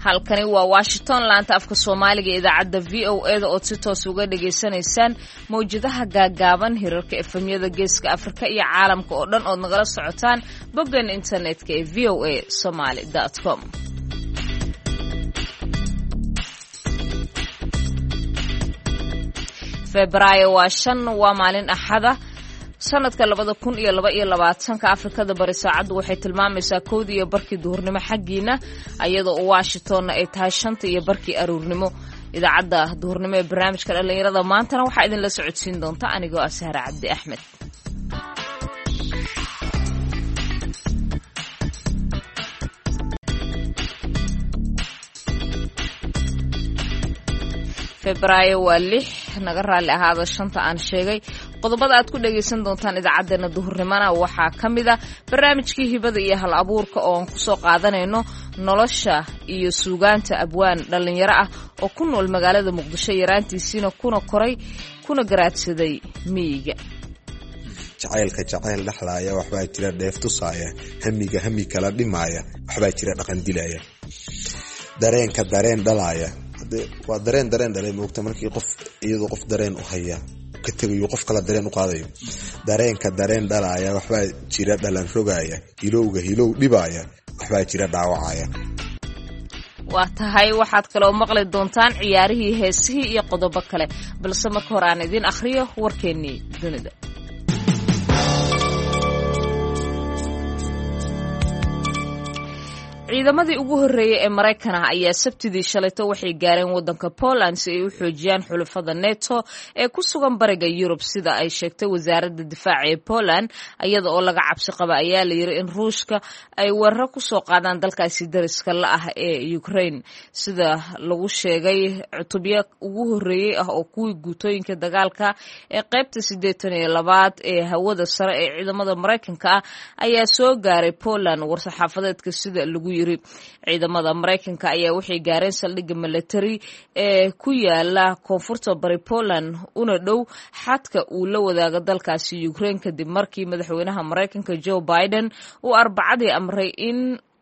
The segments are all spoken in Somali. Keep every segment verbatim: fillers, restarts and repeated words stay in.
halkani waa Washington laanta afka Soomaaliga ee idaacadda V O A da oo si toos uga dhageysanaysaan mawjadaha gaagaaban hirarka F M-yada Geeska Afrika iyo caalamka oo dhan oo nagala socotaan boggan internetka ee v o a somali dot com. Febraayo waa shan waa maalin Axada sanadka labada kun iyo laba iyo labaatanka Afrikada bari saacadu waxay tilmaamaysaa kowda iyo barkii duhurnimo xaggiina iyadoo Washington ay tahay shanta iyo barkii aruurnimo. Idaacadda duhurnimo ee barnaamijka dhalinyarada maantana waxaa idin la socodsiin doonta anigoo ah Sahra Cabdi Axmed. Febraayo waa lix naga raali ahaada shanta aan sheegay. Qodobada aad ku dhageysan doontaan idaacadeena duhurnimana waxaa ka mid ah barnaamijkii hibada iyo hal abuurka oo aan ku soo qaadanayno nolosha iyo suugaanta abwaan dhalinyaro ah oo ku nool magaalada Muqdisho yaraantiisina kuna koray kuna garaadsaday miyiga. jacaylka jacayl dhaxlaaya waxbaa jira dheef tusaaya hamiga hami kala dhimaaya waxbaa jira dhaqan dilaya dareenka dareen dhalaaya waa dareen dareen dhalay moogta markii qof iyadoo qof dareen u haya ka tagayo qof kala dareen u qaadayo dareenka dareen dhalaaya waxbaa jira dhalan rogaaya hilowga hilow dhibaaya waxbaa jira dhaawacaya. waa tahay waxaad kaloo maqli doontaan ciyaarihii heesihii iyo qodobo kale balse marka hore aan idin akhriyo warkeennii dunida. ciidamadii ugu horeeyay ee Mareykanka ayaa sabtidii shalayto waxay gaareen wadanka Poland si ay u xoojiyaan xulafada NATO ee ku sugan bariga Yurub sida ay sheegtay wasaaradda difaaca ee Poland iyada oo laga cabsi qaba ayaa la yiri in Ruushka ay weerar ku soo qaadaan dalkaasi dariska la ah ee Ukraine sida lagu sheegay cutubyo ugu horeeyay ah oo kuwii guutooyinka dagaalka ee qaybta siddeetan iyo labaad ee hawada sare ee ciidamada Mareykanka ayaa soo gaaray Poland war-saxaafadeedka sida lagu ciidamada Mareykanka ayaa waxay gaareen saldhigga military ee ku yaala koonfurta bari Poland una dhow xadka uu la wadaaga dalkaasi Ukraine kadib markii madaxweynaha Mareykanka Joe Biden uu Arbacadii amray in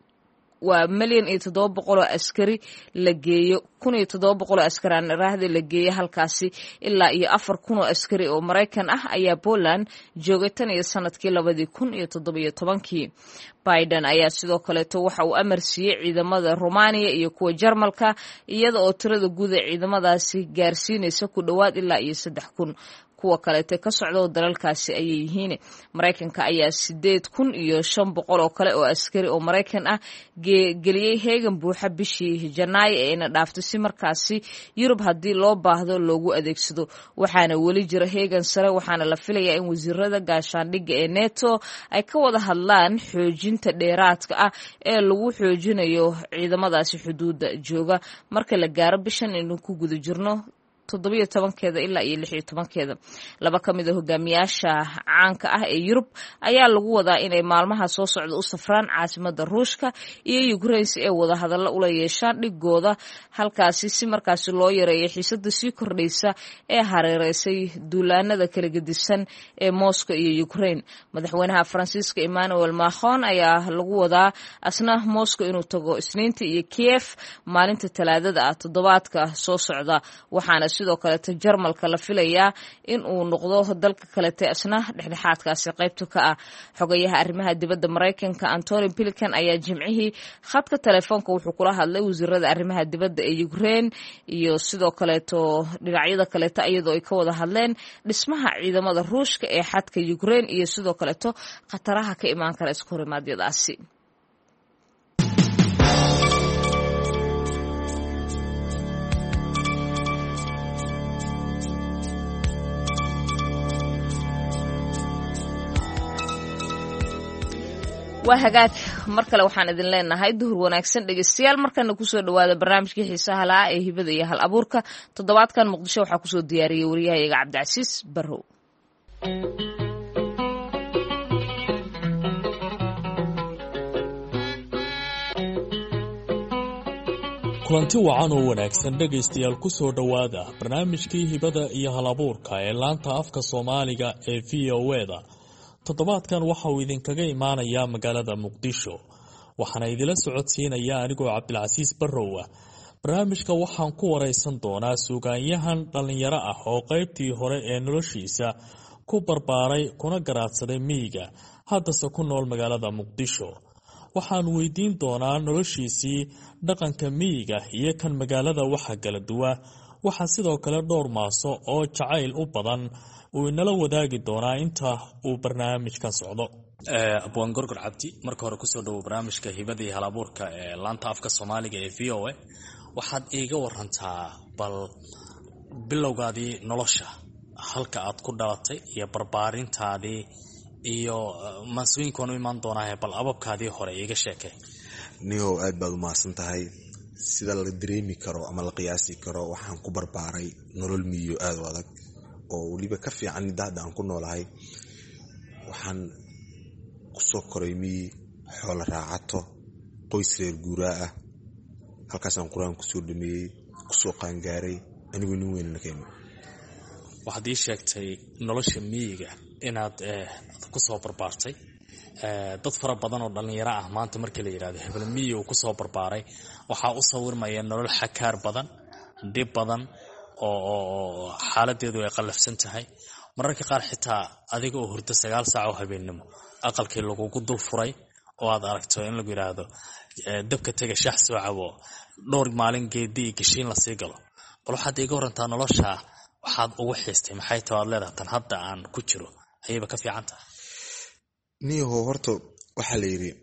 waa milyan iyo toddoba boqol oo askari la geeyo kun iyo toddoba boqol oo askari aan raahday la geeyo halkaasi ilaa iyo afar kun oo askari oo Mareykan ah ayaa Poland joogay tan iyo sanadkii labadii kun iyo toddoba iyo tobankii. Biden ayaa sidoo kale to waxa uu amar siiyay ciidamada Romania iyo kuwa Jarmalka iyada oo tirada guud ee ciidamadaasi gaarsiinaysa ku dhawaad ilaa iyo saddex kun. kuwa kale te ka socdo dalalkaasi ayay yihiin. Mareykanka ayaa sideed kun iyo shan boqol oo kale oo askari oo Mareykan ah geliyay heegan buuxa bishii Janaayo ee ina dhaaftay si markaasi Yurub haddii loo baahdo loogu adeegsado. waxaana weli jira heegan sare waxaana la filayaa in wasiirada gaashaandhigga ee NATO ay ka wada hadlaan xoojinta dheeraadka ah ee lagu xoojinayo ciidamadaasi xuduudda jooga marka la gaaro bishan inuu ku guda jirno toddoba iyo tobankeeda ilaa iyo lix iyo tobankeeda. laba ka mid ah hogaamiyaasha caanka ah ee Yurub ayaa lagu wadaa inay maalmaha soo socda u safraan caasimadda Ruushka iyo Ukraine si ay wada hadallo ula yeeshaan dhigooda halkaasi si markaasi loo yareeyo xiisadda sii kordhaysa ee hareereysay duulaanada kala gedisan ee Moscow iyo Ukraine. madaxweynaha Faransiiska Emmanuel Macron ayaa lagu wadaa asna Moscow inuu tago Isniinta iyo Kiev maalinta Talaadada ah toddobaadka soo socda. waxaana sidoo kale Jarmalka la filayaa in uu noqdo dalka kale asna dhexdhexaadkaasi qaybta ka ah. xogayaha arrimaha dibadda Mareykanka Antony Blinken ayaa jimcihii khadka telefoonka wuxuu kula hadlay wasiirada arrimaha dibadda ee Ukraine iyo sidoo kale to dhinacyada kale iyadoo ay ka wada hadleen dhismaha ciidamada Ruushka ee xadka Ukraine iyo sidoo kale to khataraha ka imaan kara isku horimaadyadaasi. waa hagaag mar kale waxaan idin leenahay duhur wanaagsan dhegeystayaal markana ku soo dhawaada barnaamijkii xiisaha lahaa ee hibada iyo hal abuurka. toddobaadkan Muqdisho waxaa ku soo diyaariyay wariyahayaga Cabdicasiis Barrow. kulanti wacan oo wanaagsan dhegaystayaal ku soo dhawaada barnaamijkii hibada iyo hal abuurka ee laanta afka Soomaaliga ee V O A da. toddobaadkan waxa uu idinkaga imaanayaa magaalada Muqdisho waxaana idila socodsiinaya anigoo cabdilcasiis barrow ah. barnaamijka waxaan ku waraysan doonaa suugaanyahan dhallinyaro ah oo qaybtii hore ee noloshiisa ku barbaaray kuna garaadsaday miyiga, haddase ku nool magaalada muqdisho. waxaan weydiin doonaa noloshiisii dhaqanka miyiga iyo kan magaalada waxa kala duwa. waxaa sidoo kale dhowr maaso oo jacayl u badan uu inala wadaagi doonaa inta uu barnaamijkan socdo. abwaan gorgor cabdi, marka hore kusoo dhawow barnaamijka hibada iyo halabuurka ee laanta afka soomaaliga ee v o a. waxaad iiga warantaa bal bilowgaadii nolosha, halka aad ku dhalatay iyo barbaarintaadii iyo maasooyinkan u imaan doonaa, bal ababkaadii hore iiga sheekay. niyow aad baad u mahadsan tahay. sida la dareemi karo ama la qiyaasi karo waxaan ku barbaaray nolol miyo aad u adag oo weliba ka fiican midda aan ku noolahay. waxaan kusoo koray miyi, xoolo raacato, qoys reer guuraa ah. halkaasaan qur-aan kusoo dhameeyey, kusoo qaangaaray, anigoo nin weynana keeno. waxaad ii sheegtay nolosha miyiga inaad kusoo barbaartay. dad fara badan oo dhallinyaro ah maanta markii la yidhahdo hebel miyi uu kusoo barbaaray, waxaa u sawirmaya nolol xakaar badan, dhib badan, oo xaaladeedu ay qallafsan tahay. mararka qaar xitaa adiga oo hurdo sagaal saac oo habeennimo aqalkii lagugu dul furay oo aad aragto in lagu yidhaahdo dabka tega shax soo cabo, dhowr maalin geedii gashiin lasii galo. bal waxaad iiga warantaa nolosha waxaad ugu xiistay maxay tahay? waad leedahay tan hadda aan ku jiro ayayba ka fiican tahay. niyaho horta waxaa la yidhi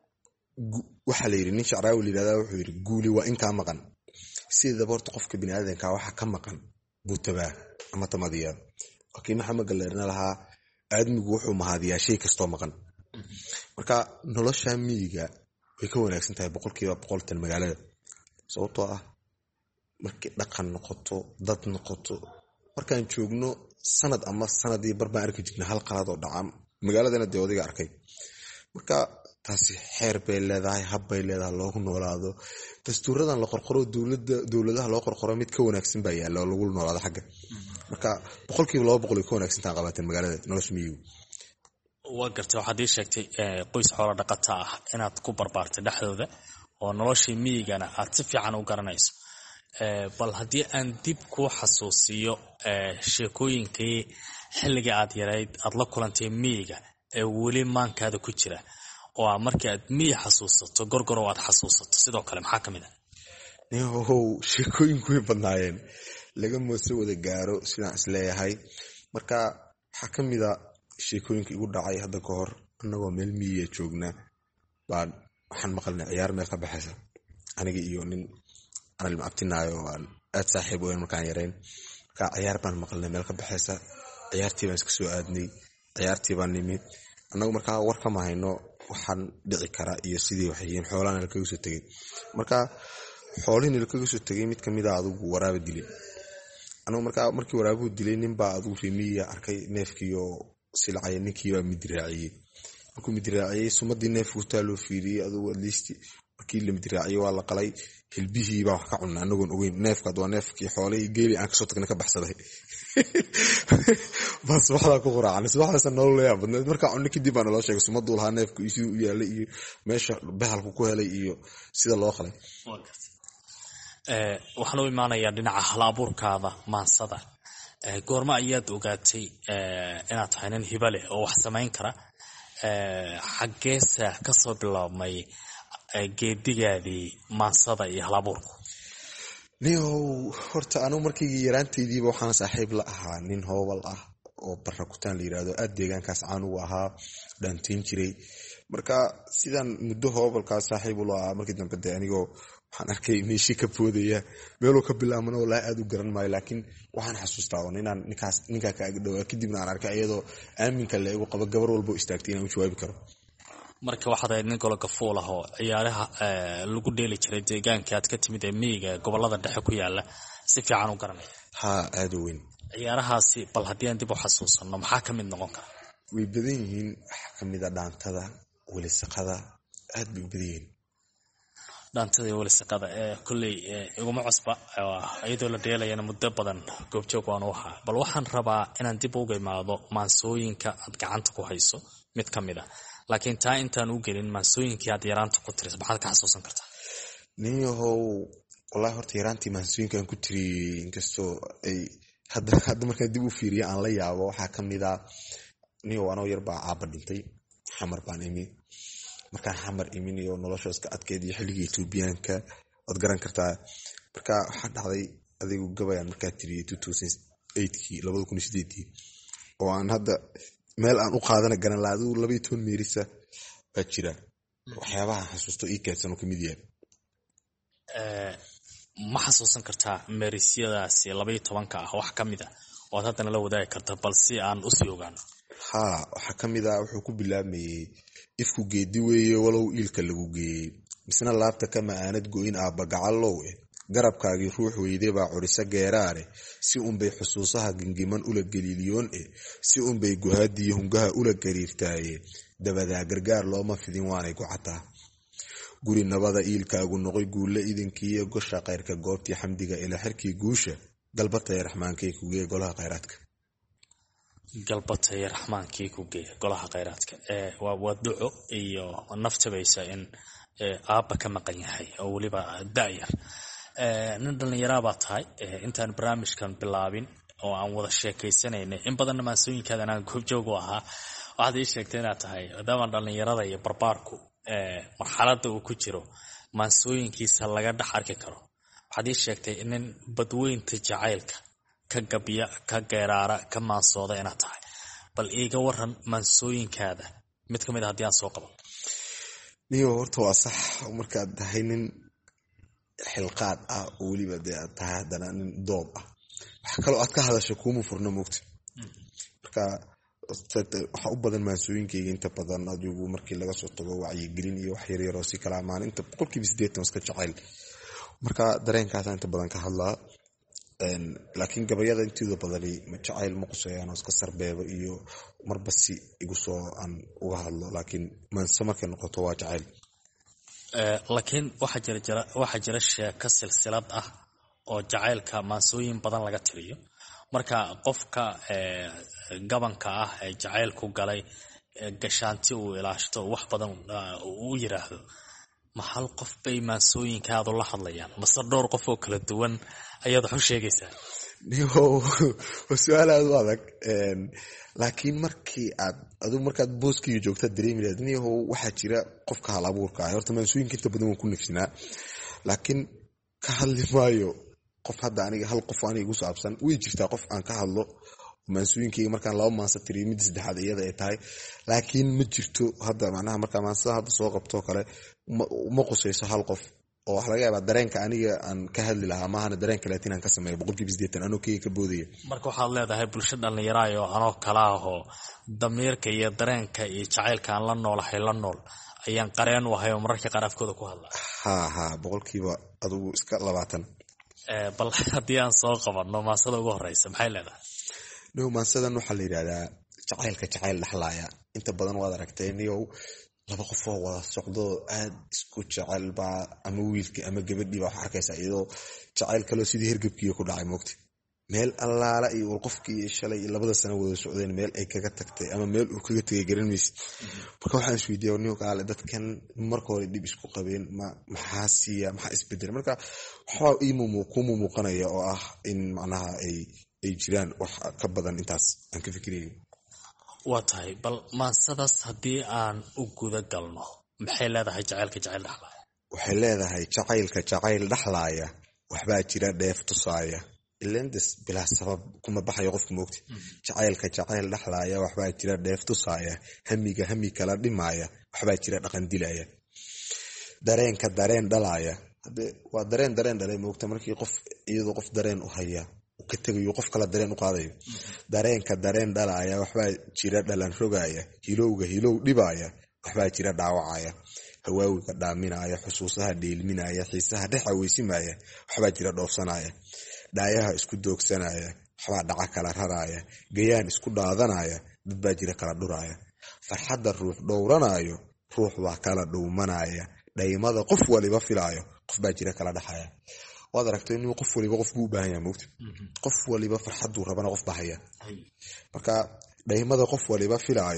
waxaa la yidhi nin shacraawi la yidhahdaa wuxuu yidhi guuli waa in kaa maqan. sidaba horta qofka biniaadanka waxa ka maqan buu tabaa ama tamadiyaa. laakiin maxamed galleerna lahaa aadmigu wuxuu mahadiyaa shay kastoo maqan. marka nolosha miyiga way ka wanaagsan tahay boqolkiiba boqoltan magaalada, sababtoo ah markii dhaqan noqoto, dad noqoto, markaan joogno sanad ama sanadii bar baan arki jirnay hal qalad oo dhaca. magaaladana dee odayga arkay. marka taasi xeer bay leedahay, hab bay leedahay loogu noolaado. dastuuradan la qorqoro dowladaha loo qorqoro mid ka wanaagsan baa yaalla oo lagu noolaado xagga. marka boqolkiiba laba boqol ay ka wanaagsantaa qabateen magaalada nolosha miyigu. waa gartay, waxaad ii sheegtay qoys xoolo dhaqata ah inaad ku barbaartay dhexdooda oo noloshii miyigana aad si fiican u garanayso. bal haddii aan dib kuu xasuusiyo sheekooyinkii xilligii aad yarayd aad la kulantay miyiga ee weli maankaada ku jira, oo a markii aad miyi xasuusato gorgorow aad xasuusato sidoo kale maxaa ka mid ah? nihow sheekooyinku way badnaayeen, laga moose wada gaaro sidaan isleeyahay. marka waxaa ka mid a sheekooyinka igu dhacay hadda ka hor. annagoo meel miyiya joogna baan waxaan maqalnay ciyaar meel ka baxaysa, aniga iyo nin aan ilmaabtinaayo oo aan aad saaxiib weyn markaan yarayn. marka ciyaar baan maqalnay meel ka baxaysa, ciyaartii baan iska soo aadnay, ciyaartii baan nimid. annagu markaa war kama hayno waxaan dhici kara iyo sidii waxyihiin. xoolaana lakaga soo tegay. marka xoolihii lakaga soo tegay mid kamid a adugu waraaba dilay. anagu markaa markii waraabuhu dilay ninbaa adugu reemiya arkay neefkiioo silcaya, ninkiibaa midraaciyey. markuu midraaciyey sumadii neefku taa loo fiiriyey, adugu atleast markii la midraaciyey waa la qalay. hilbihiibaa wax ka cunna anagoon ogeyn. neefkaad waa neefkii xoolihii geeli aan kasoo tagna ka baxsaday. baa subaxdaa ku quraacan. subaxdaasa nolol layaa badneed. markaa cunno kadib baa naloo sheegay sumaduu lahaa neefku iyo siduu u yaalay iyo meesha bahalku ku helay iyo sida loo qalay. waxaan u imaanayaa dhinaca hal-abuurkaada maansada. goorma ayaad ogaatay inaad tahay nin hiba leh oo wax samayn kara? xaggeesa kasoo bilaabmay geedigaadii maansada iyo hal-abuurku? niyow horta anugu markii yaraantaydiiba waxaan saaxiib la ahaa nin hoobal ah oo barra kutaan la yidhaahdo. aad deegaankaas caan ugu ahaa, dhaantayn jiray. marka sidaan muddo hoobalkaas saaxiib ula ahaa, markii dambe de anigoo waxaan arkay meeshii ka boodaya meeluu ka bilaabmana walaahi aad u garan maayo. laakiin waxaan xasuustaa on inaan ninkaas ninkaa ka agdhowaa, kadibna aan arkay iyadoo aaminka la igu qabo gabar walbo istaagtay inaan u jawaabi karo. marka waxaad ahayd nin gologa fuul ah oo ciyaaraha lagu dheeli jiray deegaanka aad ka timid ee miyiga gobolada dhexe ku yaala si fiican u garanaya. ha aad u weyn. ciyaarahaasi bal haddii aan dib u xasuusanno maxaa ka mid noqon kara? way badan yihiin. waxaa ka mid a dhaantada, welisaqada, aad bay u badan yihiin. dhaantada iyo welisaqada ee kolley iguma cusba, iyadoo la dheelayana muddo badan goobjoog waan u ahaa. bal waxaan rabaa inaan dib uga imaado maansooyinka aad gacanta ku hayso mid ka mid a. laakiin taa intaan u gelin maansooyinkii aad yaraanta ku tiris maxaad ka xasuusan kartaa? ninyahow wallahi horta yaraantii maansooyinkaan ku tiriyey inkastoo ay hadda hadda markaan dib u fiiriyo aan la yaabo waxaa ka mid ah ninyahow anoo yar baa aabba dhintay, xamar baan imi. markaan xamar imin iyo nolosha iska adkeyd iyo xilligii Etoobiyaanka waad garan kartaa. marka waxaa dhacday adigu gabayaan markaa tiriyey two thousand eight kii labada kun iyo sideedii oo aan hadda meel aan u qaadana garan lahaa adigu laba iyo toban meerisa baa jira. waxyaabaha xasuusto ii kaydsan oo ka mid yahay. ma xasuusan kartaa meerisyadaasi laba iyo tobanka ah wax ka mid ah oo aad haddana la wadaagi karta bal si aan usii ogaano? haa waxaa ka mid ah wuxuu ku bilaamayey ifku geedi weeye walow iilka lagu geeyey misna laabta kama aanad go'in aabba gacallow eh garabkaagii ruux weyde baa curisa geeraare si unbay xusuusaha gengiman ula geliiliyoon eh si unbay guhaadiyo hungaha ula gariirtaaye dabadaa gargaar looma fidin waanay gocataa guri nabada iilkaagu noqoy guulle idinkiiyo gosha kayrka goobtii xamdiga ila xirkii guusha galbatay raxmaankay ku geey golaha khayraadka. galbatay raxmaankii ku geey golaha khayraadka ee waa waduco iyo naftabaysa in aabba ka maqan yahay oo waliba daayar. ee nin dhalinyaro baa tahay intaan barnaamijkan bilaabin oo aan wada sheekaysanaynay in badan maansooyinkaada aan goobjoog u ahaa waxaad ii sheegtay inaad tahay maadaama dhalinyarada iyo barbaarku ee marxaladda uu ku jiro maansooyinkiisa laga dhex arki karo. waxaad ii sheegtay in badweynta jacaylka ka gabiya ka geeraara ka maansooda inaad tahay. bal iiga waran maansooyinkaada mid ka mid ah haddii aan soo qabo. niyo horta waa sax markaad tahay nin xilqaad ah oo weliba dee aad tahay haddana nin doob ah wax kaloo aad ka hadasho kuuma furna moogta. marka waxaa u badan maansooyinkayga inta badan adigu markii laga soo tago wacyigelin iyo wax yaryaroo si kala amaan inta boqolkiiba siddeetan iska jacayl. marka dareenkaasa inta badan ka hadlaa laakiin gabayada intooda badani jacayl ma quseeyaan oo iska sarbeebo iyo marba si igu soo aan uga hadlo laakiin maanse markay noqoto waa jacayl. laakiin waxaa jira jira waxaa jira sheeko silsilad ah oo jacaylka maansooyin badan laga tiriyo. marka qofka gabanka ah ee jacaylku galay gashaanti uu ilaashto wax badan uu yiraahdo ma hal qof bay maansooyinkaadu la hadlayaan mase dhowr qof oo kala duwan ayaad wax u sheegaysaa? waa su-aal aad u adag laakiin markii aad adigu markaad booskiiyo joogtaad dareemi lahayd niyahow waxaa jira qofka hal abuurka ah. horta maansooyinka inta badan waan ku nafsinaa laakiin ka hadli maayo qof hadda aniga hal qof aniga igu saabsan. way jirtaa qof aan ka hadlo maansooyinkayga markaan laba maansa tiriyo midda saddexaad iyada ay tahay laakiin ma jirto hadda macnaha markaa maansada hadda soo qabtoo kale ma qusayso hal qof oo waxa laga yaabaa dareenka aniga aan ka hadli lahaa maahana dareenka laatiin aan ka sameeyo boqolkiiba siddeetan anoo keyga ka boodaya. marka waxaad leedahay bulsho dhallinyaraayo anoo kala ahoo damiirka iyo dareenka iyo jacaylka aan la noolahay la nool ayaan qareen u ahay oo mararka qaar afkooda ku hadla. ha ha boqolkiiba adigu iska labaatan. bal haddii aan soo qabanno maansada ugu horeysa maxay leedahay? no maansadan waxaa la yidhahdaa jacaylka jacayl dhexlaaya. inta badan waad aragtay niyow laba qofoo wada socdo aad isku jecel baa ama wiilkii ama gabadhii baa wax arkaysaa iyadoo jacayl kaloo sidii hergebkiiyo ku dhacay moogta meel allaala iyo wal qofkii shalay labada sano wada socdeen meel ay kaga tagtay ama meel uu kaga tagay garan maysid. marka waxaan isweydiiyaa niyo kaale dadkan marka hore dib isku qabeen ma maxaa siiya maxaa isbedelay. marka waxaa ii ku muuqanaya oo ah in macnaha ay ay jiraan wax ka badan intaas aan ka fikirayay. waa tahay bal maansadaas haddii aan u guda galno maxay leedahay jacaylka jacayl dhexlaaya? waxay leedahay jacaylka jacayl dhexlaaya waxbaa jira dheef tusaaya ilendes bilaa sabab kuma baxayo qofka moogta. jacaylka jacayl dhexlaaya waxbaa jira dheef tusaaya hamiga hami kala dhimaaya waxbaa jira dhaqan dilaya dareenka dareen dhalaaya. hade waa dareen dareen dhalay moogta markii qof iyadoo qof dareen u haya ka tagayo qof kala dareen u qaadayo dareenka dareen dhalaaya waxbaa jira dhalan rogaaya hilowga hilow dhibaaya waxbaa jira dhaawacaya hawaawiga dhaaminaya xusuusaha dheelminaya xiisaha dhex aweysimaya waxbaa jira dhoofsanaya dhaayaha isku doogsanaya waxbaa dhaca kala raraya gayaan isku dhaadanaya dad baa jira kala dhuraya farxadda ruux dhowranaayo ruux baa kala dhowmanaya dhaymada qof waliba filaayo qof baa jira kala dhaxaya. waad aragtay inuu qof waliba qof buu u baahan yahay moogta qof waliba farxaduu rabana qof baa haya. marka dhaymada qof waliba filaayo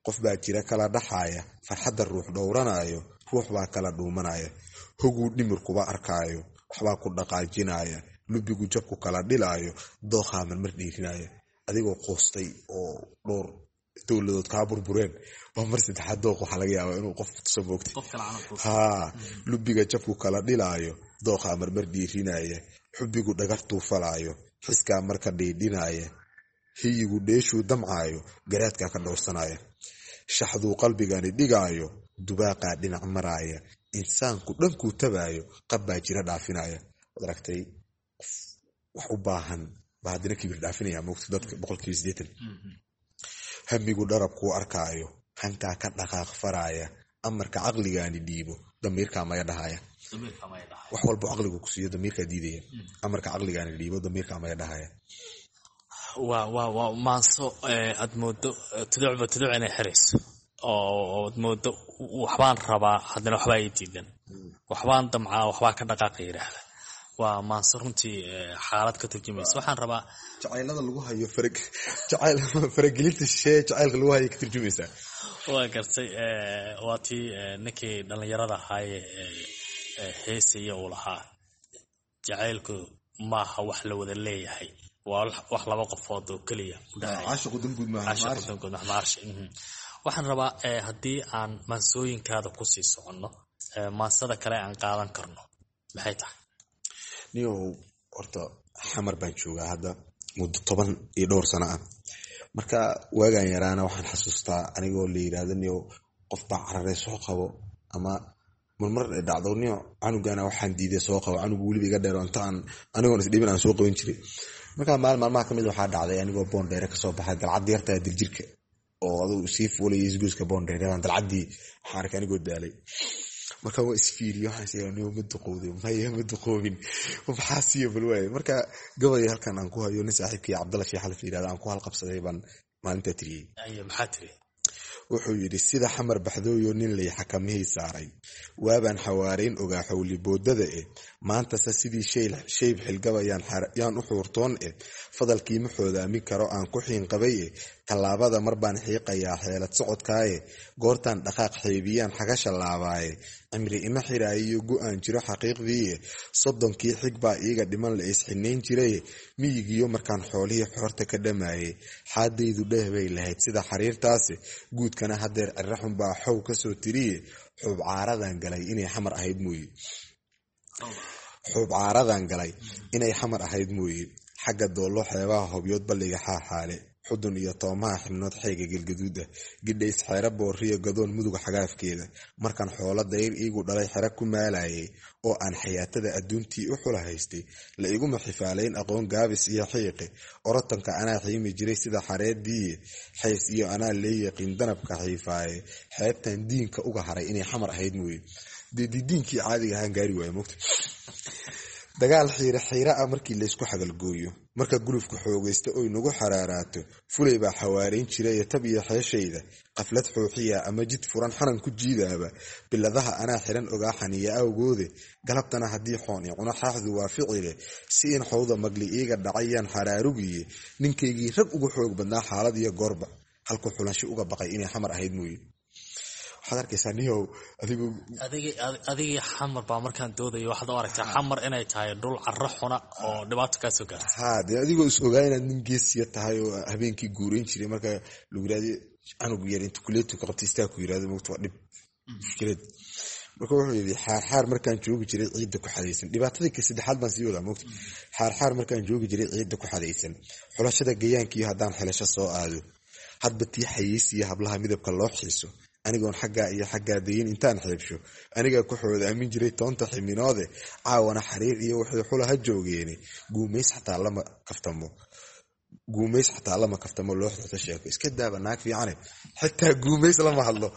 qof baa jira kala dhaxaaya farxadda ruux dhowranaayo ruux baa kala dhuumanaya hoguu dhimirkuba arkaayo waxbaa ku dhaqaajinaya lubigu jabku kala dhilaayo dookhaa marmar dhiirinaya adigoo qoostay oo dhowr dowladood kaa burbureen waa mar saddexaad dooq waxaa laga yaabaa inuu qof kutuso moogtay haa lubiga jabku kala dhilaayo dookhaa marmar dhiirinaya xubigu dhagartuu falaayo xiskaa marka dhiidhinaya hiyigu dheeshuu damcaayo garaadkaa ka dhowrsanaya shaxduu qalbigani dhigaayo dubaaqaa dhinac maraaya insaanku dhankuu tabaayo qabbaa jira dhaafinaya waad aragtay qof wax u baahan baa haddana kibir dhaafinaya moogta dadka boqolkiiba sideetan hamigu dharabkuu arkaayo hankaa ka dhaqaaq faraaya amarka caqligaani dhiibo damiirkaa maya dhahaya wax walbo caqligu ku siiyo damiirkaa diidaya amarka caqligaani dhiibo damiirkaa maya dhahaya waa waa waa maanso aad moodo tuducba tuduc inay xirayso oo ad moodo waxbaan rabaa haddana waxbaa ii diidan waxbaan damcaa waxbaa ka dhaqaaqa yidhaahda waa maanso runtii xaalad ka turjumaysa waxaan rabaa jacaylada lagu hayo jacayl faragelinta shisheeye jacaylka lagu hayo ka turjumaysaa waa gartay waa tii ninkii dhallinyarada ahaaye heesaya uu lahaa jacaylku maaha wax la wada leeyahay waa wax laba qofood oo keliya waxaan rabaa haddii aan maansooyinkaada kusii soconno maansada kale aan qaadan karno maxay tahay niyow horta xamar baan joogaa hadda muddo toban iyo dhowr sano ah marka waagaan yaraana waxaan xasuustaa anigoo la yidhaahdo niyow qof baa cararey soo qabo ama marmar dhacdo niyo canugana waxaan diiday soo qabo canugu weliba iga dheero inta aan anigoon isdhibin aan soo qaban jiray markaa maalin maalmaha kamid waxaa dhacday anigoo boondheere kasoo baxay dalcad yartaa diljirka oo adugu sii fuulay isgoyska boondheeredan dalcaddii waxaan arkay anigoo daalay markaa waa isfiiriyo waxaan ma duqowday maya ma duqoobin maxaa siiyo bal waaye marka gabay halkan aan ku hayo nin saaxiibkii cabdalla sheekh xalif yidhahda aan ku halqabsaday baan maalintaa tiriyey maxaa tiri wuxuu yidhi sida xamar baxdooyo nin lay xakamihii saaray waabaan xawaarayn ogaa xowli boodada eh maantase sidii shayb xilgaba yaan u xuurtoon eh fadalkii ma xoodaamin karo aan ku xiin qabay eh tallaabada mar baan xiiqayaa xeelad socodkaaye goortaan dhaqaaq xeebiyaan xagasha laabaaye cimri ima xiraayiyo go-aan jiro xaqiiqdiie soddonkii xig baa iiga dhiman la isxinayn jiraye miyigiyo markaan xoolihii xoorta ka dhamaaye xaadaydu dheeh bay lahayd sida xariirtaasi guudkana hadeer cirraxun baa xow kasoo tiriye xuub caaradan galay inay xamar ahayd mooye xuub caaradan galay inay xamar ahayd mooye xagga doollo xeebaha hobyood balliga xaaxaale xudun iyo toomaha xibnood xeega gelgaduud ah gidhays xeero booriyo gadoon muduga xagaafkeeda markaan xoolo dayr iigu dhalay xero ku maalayay oo aan xayaatada adduuntii u xula haystay la iguma xifaalayn aqoon gaabis iyo xiiqi orotanka anaa xiimi jiray sida xareediiye xays iyo anaa lee yaqiin danabka xiifaaye xeebtan diinka uga haray inay xamar ahayd mooye dee diidiinkii caadiga ahaan gaari waaya mogta dagaal xiire xiire ah markii laysku xagalgooyo marka gulufka xoogaysta oy nagu xaraaraato fulay baa xawaarayn jiraye tab iyo xeeshayda qaflad xooxiya ama jid furan xanan ku jiidaaba biladaha anaa xiran ogaa xaniya awgoode galabtana haddii xooni cuno xaaxdu waa ficile si in xowda magli iiga dhacayaan xaraarugiye ninkaygii rag ugu xoog badnaa xaalad iyo goorba halku xulanshi uga baqay inay xamar ahayd mooye waxaad arkaysaa niyow adigu adigii xamar baa markaan doodayo waxaad u aragtaa xamar inay tahay dhul carro xuna oo dhibaato kaa soo gaarta haa dee adigoo is ogaa inaad nin geesiya tahay oo habeenkii guurayn jiray marka lagu yidhahdo canug yar inta kuleetu ka qabtay istaa ku yidhahdo mogta waa dhib mushkilad marka wuxuu yidhi xaarxaar markaan joogi jiray ciidda ku xadaysan dhibaatadii ka saddexaad baan sii wadaa mogta xaarxaar markaan joogi jiray ciidda ku xadaysan xulashada gayaankiiyo haddaan xelasho soo aado hadba tii xayeysiya hablaha midabka loo xiiso anigoon xaggaa iyo xaggaa dayin intaan xeebsho anigaa ku xoodaamin jiray toonta ximinoode caawana xariir iyo waxay xula ha joogeene guumays xataa lama kaftamo guumays xataa lama kaftamo loo xuta sheeko iska daaba naag fiicane xitaa guumays lama hadlo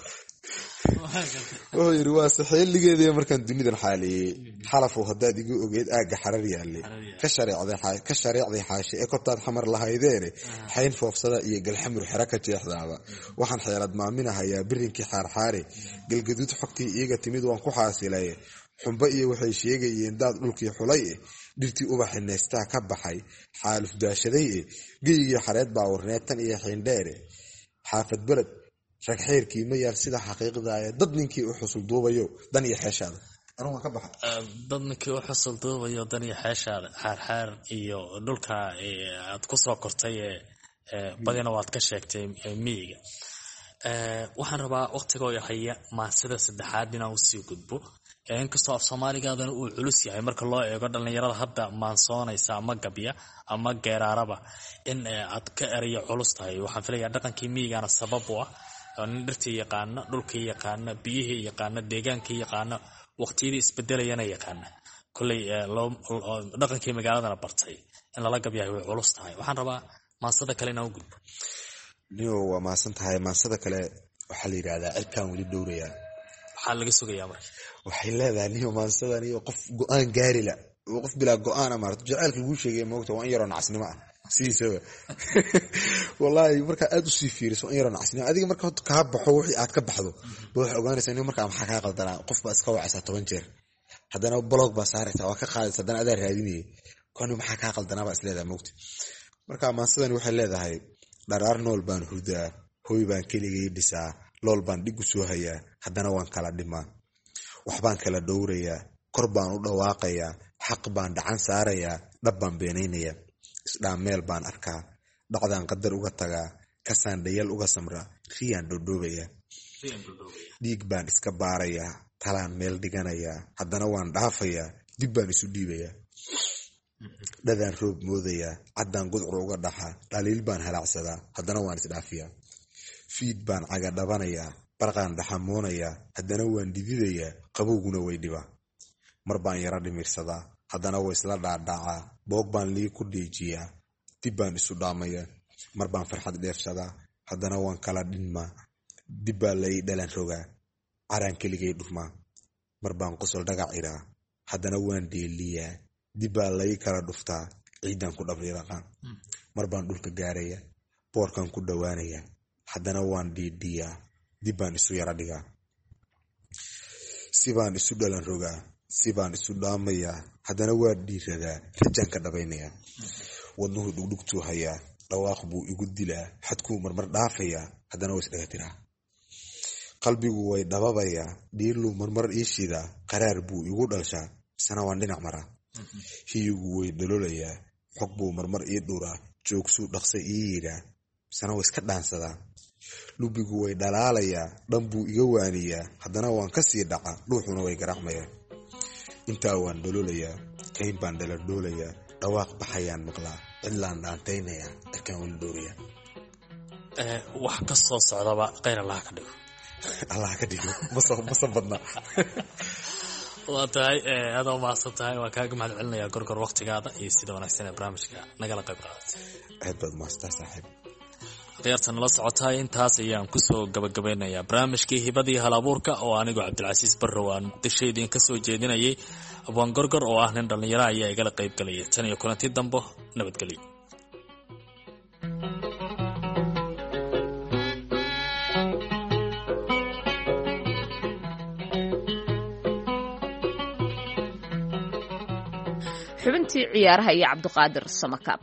wuxuu yidhi waa saxeeligeedii markaan dunidan xaaleeyey xalafow haddaad igu ogeed aagga xarar yaalle ka shareecday xaashe ee kortaad xamar lahaydeene xayn foofsada iyo galxamur xero ka jeexdaaba waxaan xeelad maaminahayaa birinkii xaarxaare galgaduud xogtii iiga timid waan ku xaasilaye xumbo iyo waxay sheegayeen daad dhulkii xulay eh dhirtii ubaxi neystaa ka baxay xaaluf daashaday eh geyigii xareed baa warneed tan iyo xiindheere xaafad beled rag xeerkii ma yaal sida xaqiiqda ah dad ninkii u xusul duubayo dan iyo xeeshaada anigu waan ka baxa dad ninkii u xusul duubayo dan iyo xeeshaada xaar-xaar iyo dhulka aad ku soo kortay ee badina waad ka sheegtay miyiga waxaan rabaa waqtigoo haya maansida saddexaad inaan usii gudbo inkastoo af soomaaligaadana uu culus yahay marka loo eego dhalinyarada hadda maansoonaysa ama gabya ama geeraaraba in aad ka erayo culus tahay waxaan filayaa dhaqankii miyigana sabab u ah nin dhirtii yaqaana dhulkii yaqaana biyihii yaqaana deegaankii yaqaana waqtiyadii isbedelayana yaqaana kolley dhaqankii magaaladana bartay in lala gabyahay way culus tahay waxaan rabaa maansada kale inaan u gudbo niyo waa maasan tahay maansada kale waxaa la yidhahdaa cirkaan weli dhowrayaa waxaa laga sugayaa marka waxay leedahay niyo maansadan iyo qof go-aan gaari la qof bilaa go-aan maarta jacaylka lagu sheegay moogta waa in yaroo nacasnimo ah sidiisaba wallaahi markaa aad usii fiiriso in yaroo nacasnimo adiga marka hod kaa baxo wixii aad ka baxdo ba waxay ogaanaysaa nin markaa maxaa kaa qaldanaa qof baa iska wacaysaa toban jeer haddana blog baa saaraysaa waa ka qaadaysa haddana adaa raadinayay kani maxaa kaa qaldanaa baa isleedahay moogta marka maansadani waxay leedahay dharaar nool baan hurdaa hooy baan keligay dhisaa lool baan dhig u soo hayaa haddana waan kala dhimaa waxbaan kala dhowrayaa kor baan u dhawaaqayaa xaq baan dhacan saarayaa dhab baan beenaynayaa isdhaameel baan arkaa dhacdaan qadar uga tagaa kasaan dhayal uga samraa riyaan dhodhoobayaa dhiig baan iska baarayaa talaan meel dhiganayaa haddana waan dhaafayaa dib baan isu dhiibayaa dhadaan roob moodayaa caddaan gudcur uga dhaxaa dhaliil baan halaacsadaa haddana waan isdhaafiyaa fiid baan caga dhabanayaa barqaan dhaxamoonayaa haddana waan dhididayaa qabowguna way dhibaa mar baan yaro dhimirsadaa haddana way isla dhaadhaacaa boog baan lii ku dhiijiyaa dib baan isu dhaamayaa mar baan farxad dheefsadaa haddana waan kala dhinmaa dib baa lai dhalan rogaa caraan keligay dhufmaa mar baan qosol dhagac iraa haddana waan dheeliyaa dib baa lai kala dhuftaa ciidan ku dhabriiraqaa mar baan dhulka gaarayaa boorkan ku dhowaanayaa haddana waan dhiidhiyaa dib baan isu yaro dhigaa sibaan isu dhalan rogaa sibaan isu dhaamayaa haddana waa dhiiradaa rajaan ka dhabaynayaa wadnuhu dhugdhugtuu hayaa dhawaaq buu igu dilaa xadkuu marmar dhaafayaa haddana waa isdhaga tiraa qalbigu way dhababayaa dhiirluu marmar ii shidaa qaraar buu igu dhalshaa isana waan dhinac maraa hiyigu way dhalolayaa xog buu marmar ii dhuraa joogsuu dhaqsa ii yidhaa isana waa iska dhaansadaa lubigu way dhalaalayaa dhan buu iga waaniyaa haddana waan ka sii dhaca dhuuxuna way garaacmayaa intaa waan dhololayaa kayn baan dhaladhoolayaa dhawaaq baxayaan maqlaa cidlaan dhaantaynayaa darkaan weli dhowrayaa wax ka soo socdaba qayr allaha ka dhigo allaha ka dhigo masa badna waa tahay adoo mahadsan tahay waan kaaga mahad celinayaa gorgor waqtigaada iyo sida wanaagsan ee barnaamijka nagala qayb qaadatay aad baad mahadsantaa saaxiib khiyaartan nala socotaay intaas ayaan kusoo gabagabeynayaa barnaamijkii hibadii hal abuurka oo anigoo cabdilcasiis barrow aan muqdisho idiin kasoo jeedinayay abwaan gorgor oo ah nin dhallinyaro ayaa igala qayb galaya tan iyo kulanti dambo nabadgelyo xubintii ciyaaraha iyo cabdiqaadir samakaab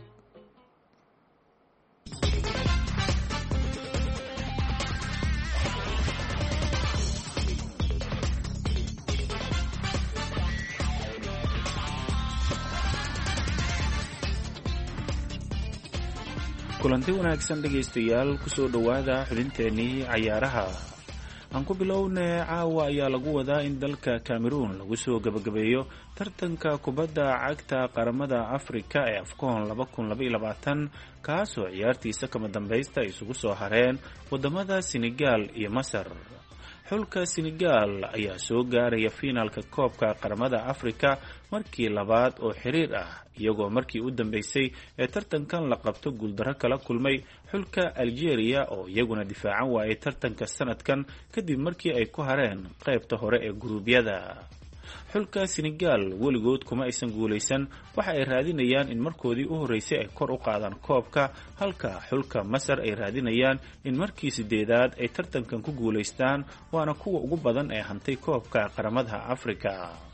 kulanti wanaagsan dhegaystayaal kusoo dhowaada xubinteenii cayaaraha aan ku bilownay caawa ayaa lagu wadaa in dalka cameroon lagu soo gabagabeeyo tartanka kubadda cagta qaramada afrika ee afcon laba kun labaiyo labaatan kaasoo ciyaartiisa kama dambaysta isugu soo hareen wadamada senegal iyo masar xulka senegal ayaa soo gaaraya fiinaalka koobka qaramada afrika markii labaad oo xiriir ah iyagoo markii u dambeysay ee tartankan la qabto guuldaro kala kulmay xulka algeria oo iyaguna difaacan waayay tartanka sanadkan kadib markii ay ku hareen qaybta hore ee guruubyada xulka senegal weligood kuma aysan guulaysan waxa ay raadinayaan in markoodii u horeysay ay kor u qaadaan koobka halka xulka masar ay raadinayaan in markii sideedaad ay tartankan ku guulaystaan waana kuwa ugu badan ee hantay koobka qaramada afrika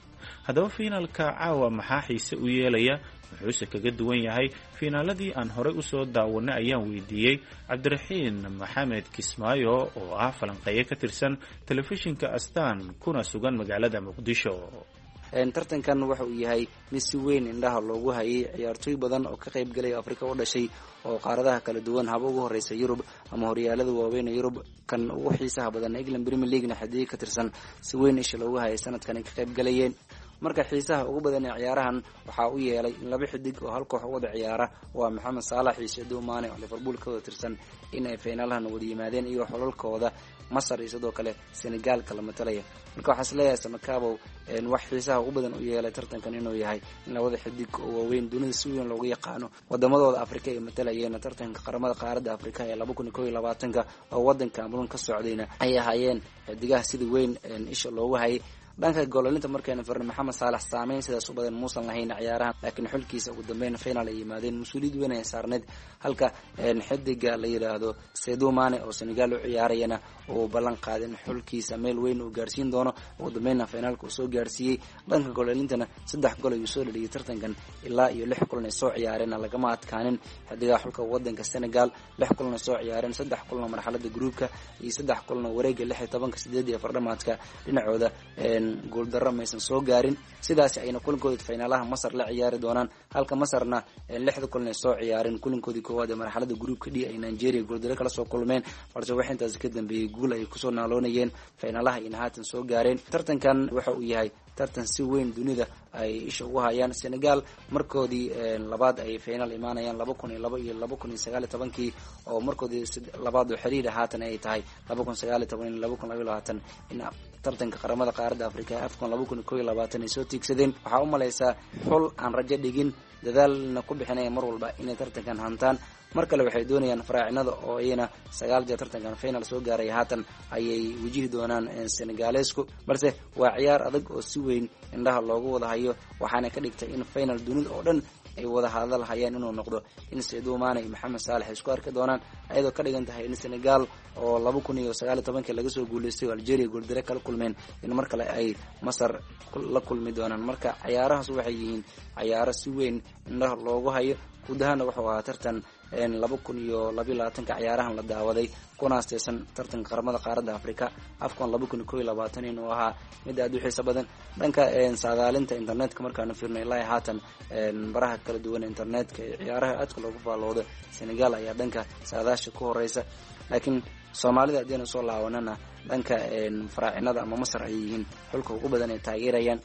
haddaba fiinaalka caawa maxaa xiise u yeelaya, muxuuse kaga duwan yahay fiinaaladii aan horey usoo daawanay ayaan weydiiyey cabdiraxiin maxamed kismaayo oo ah falanqeeye ka tirsan telefishinka astaan kuna sugan magaalada muqdisho. tartankan waxa uu yahay mid si weyn indhaha loogu hayay ciyaartooy badan oo ka qayb galaya Afrika u dhashay oo qaaradaha kala duwan haba ugu horeysa Yurub ama horyaalada waaweyn ee Yurub kan ugu xiisaha badan England Premier League-na xadii ka tirsan si weyn isha loogu hayay sanadkan ay ka qayb galayeen. marka xiisaha ugu badan ee ciyaarahan waxa uu yeelay in laba xidig oo hal koox wada ciyaara waa Mohamed Salah iyo Sadio Mane oo Liverpool ka tirsan in ay finaalahan wada yimaadeen iyo xolalkooda Masar iyo sidoo kale Senegal kala matalaya. marka waxa isleeyahay Samakaabo in wax xiisaha ugu badan u yeelay tartankan inuu yahay in labada xidig oo waaweyn dunida si weyn loogu yaqaano wadamadooda Afrika ee matalayeen tartanka qaramada qaaradda Afrika ee laba kun iyo labaatan oo wadanka Cameroon ka socdayna ay ahaayeen xidigaha sida weyn isha loogu hayay. dhanka goolalinta markayna fiirno Mohamed Salah saameyn sidaas u badan muusan lahayn ciyaarahan, laakiin xulkiisa ugu dambeyn final ay yimaadeen mas'uuliyad weyn ay saarneed. halka xidiga la yiraahdo Sadio Mane oo Senegal u ciyaarayana oo ballan qaadin xulkiisa meel weyn uu gaarsiin doono ugu dambeynna finaalka uu soo gaarsiiyay. dhanka goolintana saddex gool ayuu soo dhaliyay tartankan ilaa iyo lix kulan ay soo ciyaareen lagama adkaanin xidiga xulka wadanka Senegal. lix kulan soo ciyaareen, saddex kulan marxaladda groupka iyo saddex kulan wareegga lix iyo toban sideed iyo afar dhamaadka dhinacooda gool darro maysan soo gaarin. sidaas ayna kulankooda finaalaha Masar la ciyaari doonaan, halka Masarna lixda kulan ay soo ciyaareen kulankoodii koowaad ee marxaladda groupka D ay Nigeria gool darro kala soo kulmeen, balse wax intaas ka dambeeyay guul ay ku soo naaloonayeen finaalaha in haatan soo gaareen. tartankan waxa uu yahay tartan si weyn dunida ay isha ugu hayaan. Senegal markoodii labaad ay final imaanayaan laba kun iyo laba iyo laba kun iyo sagaal iyo toban oo markoodii labaad oo xiriir haatan ay tahay laba kun iyo sagaal iyo toban iyo laba kun iyo laba iyo labaatan in tartanka qaramada qaaradda Afrika AFCON laba kun iyo labaatan ay soo tiigsadeen. waxa u maleysaa xul aan rajo dhigin dadaalna ku bixinaya mar walba inay tartankan hantaan. mar kale waxay doonayaan faraacinada oo iyana sagaal jeer tartankan final soo gaaray haatan ayay wajihi doonaan Senegalesku, balse waa ciyaar adag oo si weyn indhaha loogu wada hayo, waxaana ka dhigtay in final dunida oo dhan ay wada hadal hayaan inuu noqdo in Sadio Mane iyo Mohamed Salah isku arki doonaan, ayadoo ka dhigan tahay in Senegal oo laba kun iyo sagaal iyo toban laga soo guuleystay Algeria gool dare kala kulmeen in mar kale ay Masar la kulmi doonaan. marka ciyaarahaas waxay yihiin ciyaaro si weyn indhaha loogu hayo. guudahana wuxuu ahaa tartan laba kun iyo laba iyo labaatan ciyaarahan la daawaday kuna asteesan tartanka qaramada qaaradda Afrika AFCON laba kun iyo labaatan inuu ahaa mid aad u xiiso badan. dhanka saadaalinta internetka markaan fiirno ilaa haatan baraha kala duwan internetka ciyaaraha aadka loogu faaloodo Senegal ayaa dhanka saadaasha ku horeysa, laakiin Soomaalida hadii soo laawanana dhanka faraacinada ama Masar ay yihiin xulka ugu badan ee taageerayaan.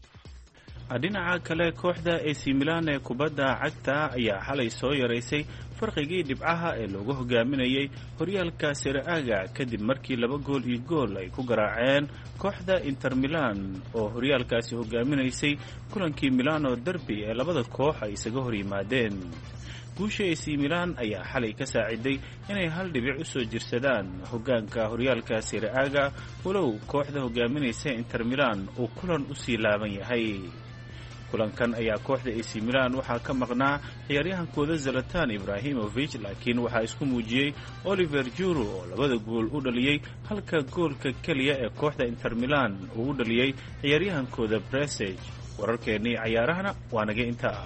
dhinaca kale kooxda A C Milan ee kubadda cagta ayaa xalay soo yareysay farqigii dhibcaha ee loogu hogaaminayay horyaalka Serie A kadib markii laba gool iyo gool ay ku garaaceen kooxda Inter Milan oo horyaalkaasi hogaaminaysay kulankii Milano derby ee labada koox ay isaga hor yimaadeen. guusha A C Milan ayaa xalay ka saaciday inay hal dhibic u soo jirsadaan hogaanka horyaalka Serie A walow kooxda hogaaminaysa Inter Milan uu kulan u sii laaban yahay. kulankan ayaa kooxda A C Milan waxaa ka maqnaa ciyaaryahankooda Zlatan Ibrahimovic, laakiin waxaa isku muujiyey Oliver Giroud oo labada gool u dhaliyay, halka goolka kaliya ee kooxda Inter Milan uu u dhaliyay ciyaaryahankooda Presage. wararkeennii ciyaarahana waa naga intaa.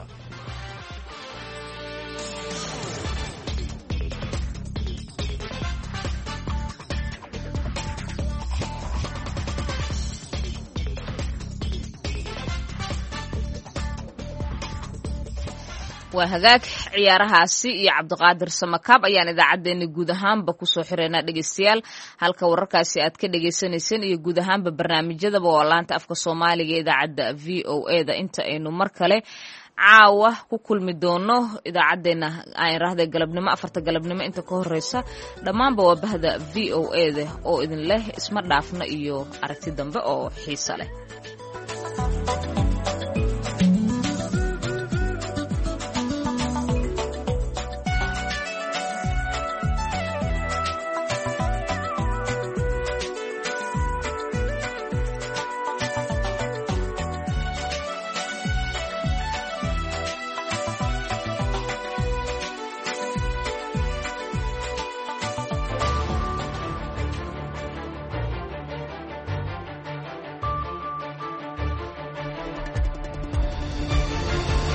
waa hagaag ciyaarahaasi iyo Cabdiqaadir Samakaab ayaan idaacadeena guud ahaanba kusoo xireynaa dhegeystayaal. halka wararkaasi aad ka dhegeysaneyseen iyo guud ahaanba barnaamijyadaba waa laanta afka Soomaaliga ee idaacadda V O A da. inta aynu mar kale caawa ku kulmi doono idaacadeena aan raahday galabnimo afarta galabnimo inta ka horeysa dhammaanba waa bahda V O A da oo idin leh isma dhaafna iyo aragti dambe oo xiiso leh.